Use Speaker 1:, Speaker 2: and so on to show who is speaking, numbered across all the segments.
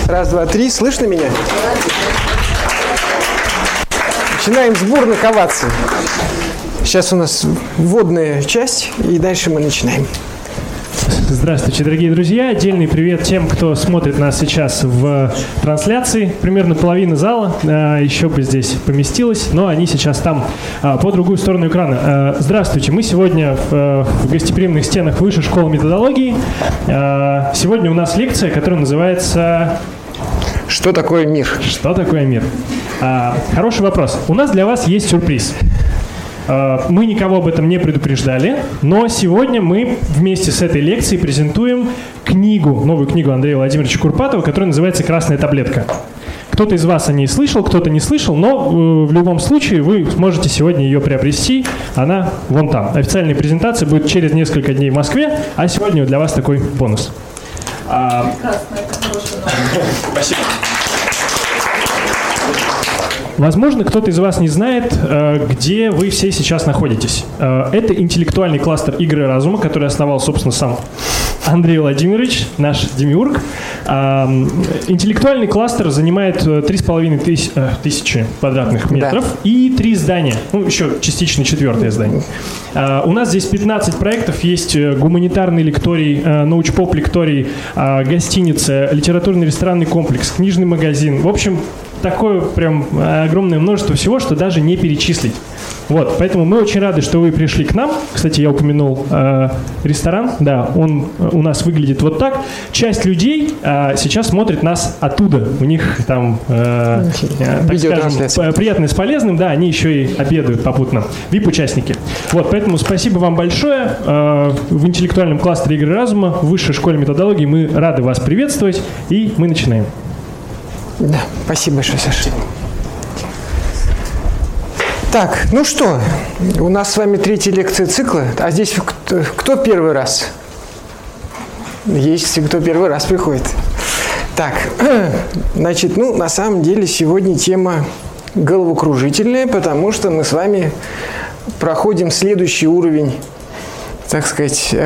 Speaker 1: Раз, два, три. Слышно меня? Начинаем с бурных оваций. Сейчас у нас вводная часть, и дальше мы начинаем.
Speaker 2: Здравствуйте, дорогие друзья. Отдельный привет тем, кто смотрит нас сейчас в трансляции. Примерно половина зала еще бы здесь поместилась, но они сейчас там, по другую сторону экрана. Здравствуйте. Мы сегодня в гостеприимных стенах Высшей школы методологии. Сегодня у нас лекция, которая называется...
Speaker 1: Что такое мир?
Speaker 2: Что такое мир? Хороший вопрос. У нас для вас есть сюрприз. Мы никого об этом не предупреждали, но сегодня мы вместе с этой лекцией презентуем новую книгу Андрея Владимировича Курпатова, которая называется «Красная таблетка». Кто-то из вас о ней слышал, кто-то не слышал, но в любом случае вы сможете сегодня ее приобрести. Она вон там. Официальная презентация будет через несколько дней в Москве, а сегодня для вас такой бонус.
Speaker 3: Прекрасно, это хорошая новость.
Speaker 1: Спасибо.
Speaker 2: Возможно, кто-то из вас не знает, где вы все сейчас находитесь. Это интеллектуальный кластер «Игры разума», который основал, собственно, сам Андрей Владимирович, наш демиург. Интеллектуальный кластер занимает 3500 квадратных метров и 3 здания. Еще частично 4-е здание. У нас здесь 15 проектов. Есть гуманитарный лекторий, научпоп лекторий, гостиница, литературный ресторанный комплекс, книжный магазин. В общем, такое прям огромное множество всего, что даже не перечислить. Вот, поэтому мы очень рады, что вы пришли к нам. Кстати, я упомянул ресторан. Да, он у нас выглядит вот так. Часть людей сейчас смотрит нас оттуда. У них там, так скажем, приятное с полезным. Да, они еще и обедают попутно. VIP-участники. Вот, поэтому спасибо вам большое. В интеллектуальном кластере «Игры разума» в Высшей школе методологии мы рады вас приветствовать. И мы начинаем.
Speaker 1: Да, спасибо большое, Саша. Так, ну что, у нас с вами 3-я лекция цикла, а здесь кто первый раз? Есть кто первый раз приходит. Так, значит, на самом деле сегодня тема головокружительная, потому что мы с вами проходим следующий уровень, так сказать,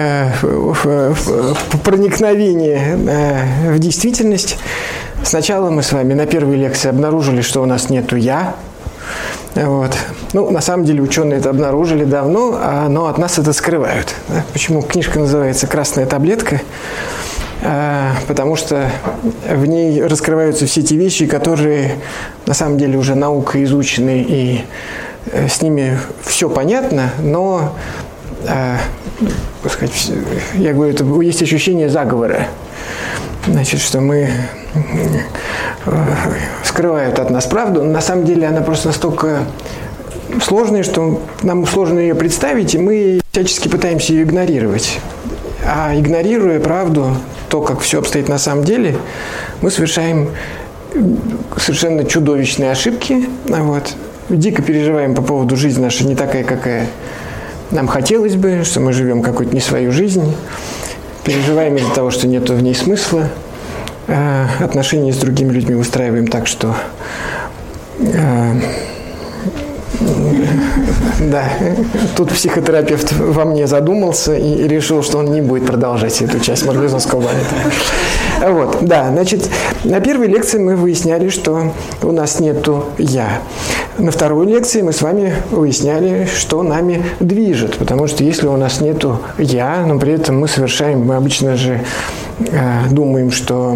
Speaker 1: проникновения в действительность. Сначала мы с вами на первой лекции обнаружили, что у нас нету «я». Вот. На самом деле ученые это обнаружили давно, но от нас это скрывают. Да? Почему книжка называется «Красная таблетка»? Потому что в ней раскрываются все те вещи, которые на самом деле уже наукой изучены, и с ними все понятно, но, так сказать, я говорю, это есть ощущение заговора. Значит, что мы скрывают от нас правду. На самом деле она просто настолько сложная, что нам сложно ее представить, и мы всячески пытаемся ее игнорировать. А игнорируя правду, то, как все обстоит на самом деле, мы совершаем совершенно чудовищные ошибки. Вот. Дико переживаем по поводу жизни нашей не такая, какая нам хотелось бы, что мы живем какую-то не свою жизнь. Переживаем из-за того, что нет в ней смысла. Отношения с другими людьми выстраиваем так, что да, тут психотерапевт во мне задумался и решил, что он не будет продолжать эту часть марлезонского балета. Вот, да, значит, на первой лекции мы выясняли, что у нас нету «я». На второй лекции мы с вами выясняли, что нами движет, потому что если у нас нету «я», но при этом мы обычно же думаем, что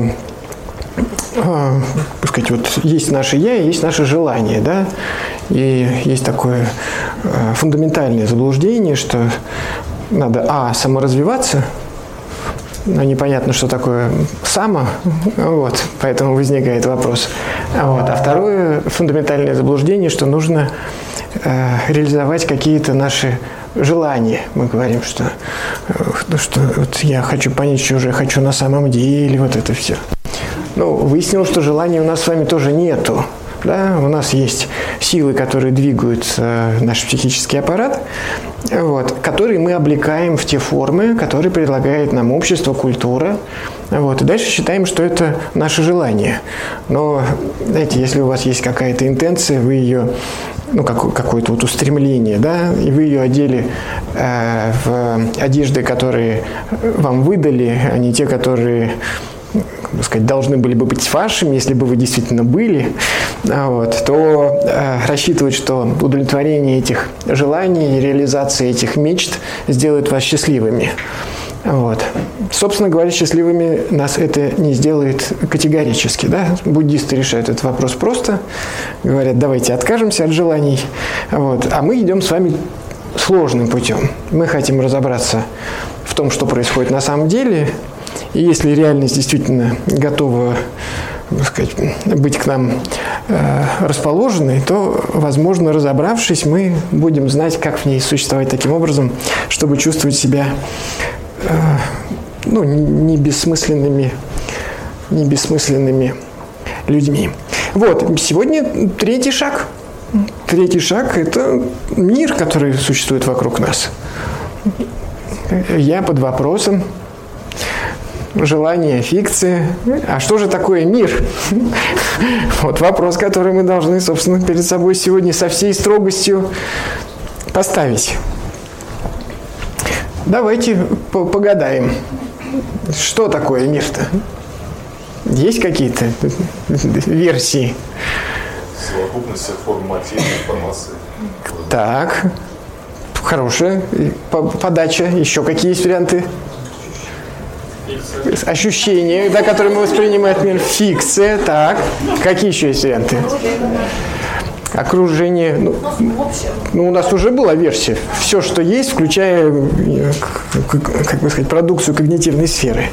Speaker 1: так сказать, вот есть наше «я» и есть наше желание, да, и есть такое фундаментальное заблуждение, что надо саморазвиваться, но непонятно, что такое «само», вот, поэтому возникает вопрос. Вот. А второе фундаментальное заблуждение, что нужно реализовать какие-то наши желания. Мы говорим, что вот я хочу понять, что же я хочу на самом деле, вот это все. Выяснилось, что желаний у нас с вами тоже нету. Да? У нас есть силы, которые двигают наш психический аппарат, вот, которые мы облекаем в те формы, которые предлагает нам общество, культура. Вот, и дальше считаем, что это наше желание. Но, знаете, если у вас есть какая-то интенция, вы ее, какое-то вот устремление, да, и вы ее одели в одежды, которые вам выдали, а не те, которые так сказать, должны были бы быть вашими, если бы вы действительно были, вот, то рассчитывать, что удовлетворение этих желаний, реализация этих мечт сделает вас счастливыми. Вот. Собственно говоря, счастливыми нас это не сделает категорически. Да? Буддисты решают этот вопрос просто. Говорят, давайте откажемся от желаний. Вот. А мы идем с вами сложным путем. Мы хотим разобраться в том, что происходит на самом деле. И если реальность действительно готова, так сказать, быть к нам расположенной, то, возможно, разобравшись, мы будем знать, как в ней существовать таким образом, чтобы чувствовать себя не бессмысленными людьми. Вот, сегодня третий шаг. Третий шаг – это мир, который существует вокруг нас. Я под вопросом. Желание, фикция. А что же такое мир? Вот вопрос, который мы должны, собственно, перед собой сегодня со всей строгостью поставить. Давайте погадаем. Что такое мир-то? Есть какие-то версии?
Speaker 4: Совокупность форм материи, информации.
Speaker 1: Так, хорошая подача. Еще какие есть варианты? Ощущения, да, которые мы воспринимаем мир. Фикция. Так, какие еще есть варианты? Окружение. У нас уже была версия. Все, что есть, включая, как бы сказать, продукцию когнитивной сферы.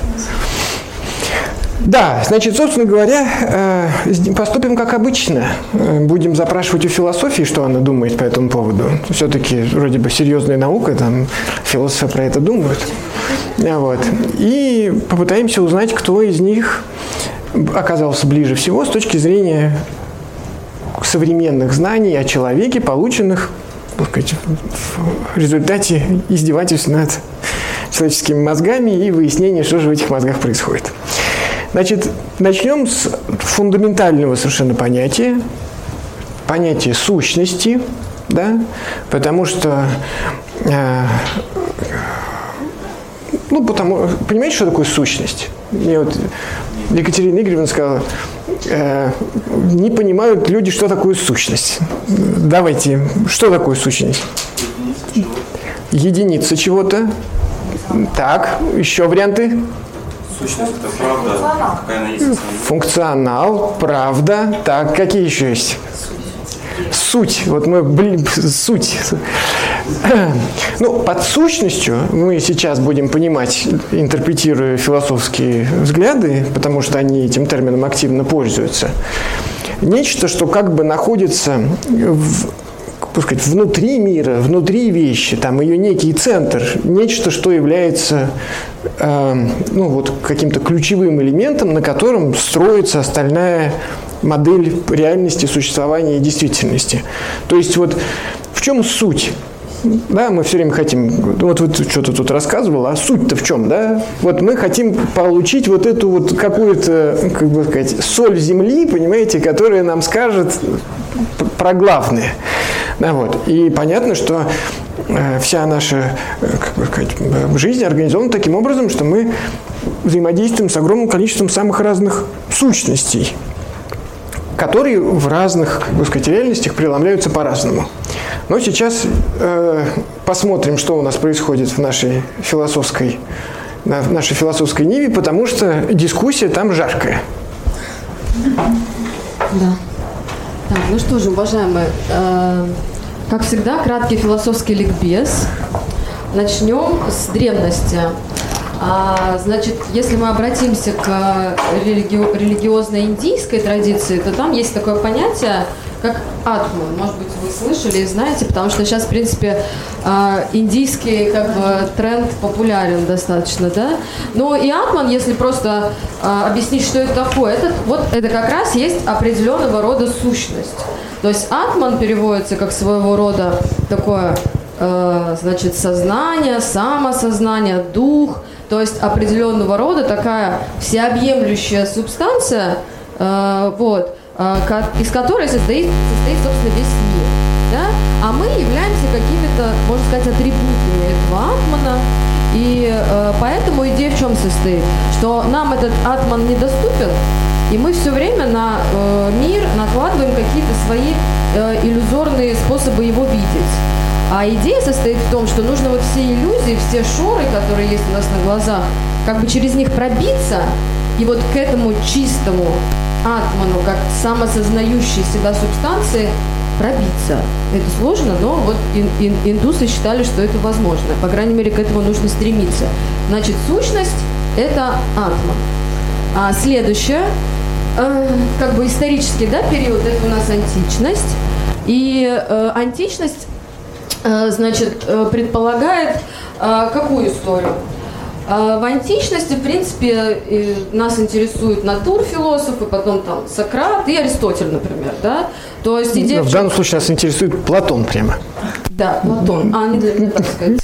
Speaker 1: Да, значит, собственно говоря, поступим как обычно. Будем запрашивать у философии, что она думает по этому поводу. Все-таки вроде бы серьезная наука, там философы про это думают. Вот. И попытаемся узнать, кто из них оказался ближе всего с точки зрения современных знаний о человеке, полученных, так сказать, в результате издевательств над человеческими мозгами и выяснения, что же в этих мозгах происходит. Значит, начнем с фундаментального совершенно понятия сущности, да, потому что, понимаете, что такое сущность? Мне вот Екатерина Игоревна сказала, не понимают люди, что такое сущность. Давайте, что такое сущность? Единица чего-то. Так, еще варианты?
Speaker 4: Сущность – это правда, какая она есть.
Speaker 1: Функционал, правда. Так, какие еще есть? Суть. Вот мы, суть. Под сущностью мы сейчас будем понимать, интерпретируя философские взгляды, потому что они этим термином активно пользуются, нечто, что как бы находится внутри мира, внутри вещи, там ее некий центр, нечто, что является каким-то ключевым элементом, на котором строится остальная модель реальности, существования и действительности. То есть вот в чем суть? Да, мы все время хотим, вот вы что-то тут рассказывал, а суть-то в чем, да? Вот мы хотим получить вот эту вот какую-то, как бы сказать, соль земли, понимаете, которая нам скажет про главное. Да, вот. И понятно, что вся наша, как бы сказать, жизнь организована таким образом, что мы взаимодействуем с огромным количеством самых разных сущностей, которые в разных, как бы сказать, реальностях преломляются по-разному. Но сейчас посмотрим, что у нас происходит в нашей философской ниве, потому что дискуссия там жаркая.
Speaker 5: Да. Так, ну что же, уважаемые, как всегда, краткий философский ликбез. Начнем с древности. Значит, если мы обратимся к религиозной индийской традиции, то там есть такое понятие, как атман. Может быть, вы слышали и знаете, потому что сейчас, в принципе, индийский тренд популярен достаточно, да? Но и атман, если просто объяснить, что это такое, это как раз есть определенного рода сущность. То есть атман переводится как своего рода такое, значит, сознание, самосознание, дух. То есть определенного рода такая всеобъемлющая субстанция, из которой состоит, собственно, весь мир. Да? А мы являемся какими-то, можно сказать, атрибутами этого атмана. И поэтому идея в чем состоит? Что нам этот атман недоступен, и мы все время на мир накладываем какие-то свои иллюзорные способы его видеть. А идея состоит в том, что нужно вот все иллюзии, все шоры, которые есть у нас на глазах, как бы через них пробиться, и вот к этому чистому атману, как самосознающей себя субстанции, пробиться. Это сложно, но вот индусы считали, что это возможно. По крайней мере, к этому нужно стремиться. Значит, сущность – это атман. А следующее, как бы исторический, да, период, это у нас античность. И античность, значит, предполагает какую историю? В античности, в принципе, нас интересуют натурфилософы, потом там Сократ и Аристотель, например, да? То есть идея...
Speaker 1: В данном случае нас интересует Платон прямо.
Speaker 5: Да, Платон. Они для меня, так сказать,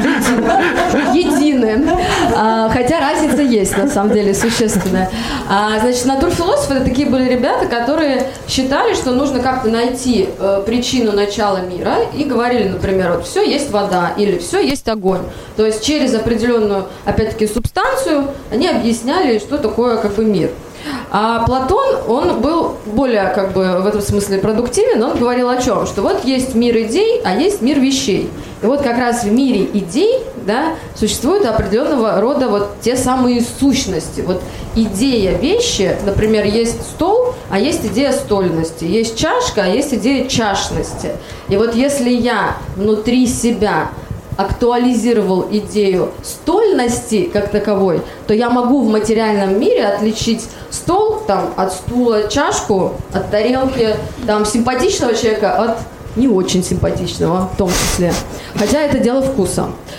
Speaker 5: едины. Хотя разница есть, на самом деле, существенная. Значит, натурфилософы – это такие были ребята, которые считали, что нужно как-то найти причину начала мира и говорили, например, вот все есть вода или все есть огонь. То есть через определенную, опять-таки, субстанцию они объясняли, что такое как бы мир. А Платон, он был более, как бы, в этом смысле продуктивен, он говорил о чем? Что вот есть мир идей, а есть мир вещей. И вот как раз в мире идей, да, существуют определенного рода вот те самые сущности. Вот идея вещи, например, есть стол, а есть идея стольности, есть чашка, а есть идея чашности. И вот если я внутри себя актуализировал идею стольности как таковой, то я могу в материальном мире отличить стол там, от стула, чашку от тарелки, там, симпатичного человека от не очень симпатичного в том числе. Хотя это дело вкуса.